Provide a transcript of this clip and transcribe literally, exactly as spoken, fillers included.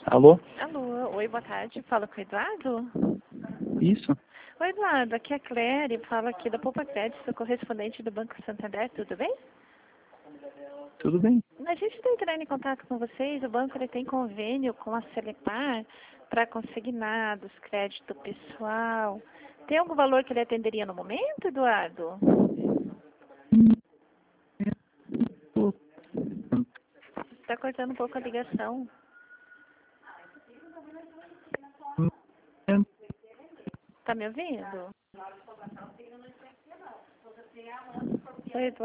Alô? Alô, oi, boa tarde. Fala com o Eduardo? Isso? Oi, Eduardo, aqui é a Cléry, fala aqui da Poupa Crédito, sou correspondente do Banco Santander, tudo bem? Tudo bem? A gente está entrando em contato com vocês, o banco ele tem convênio com a Celepar para consignados, crédito pessoal. Tem algum valor que ele atenderia no momento, Eduardo? Está cortando um pouco a ligação. Tá me ouvindo? Oi, Eduardo.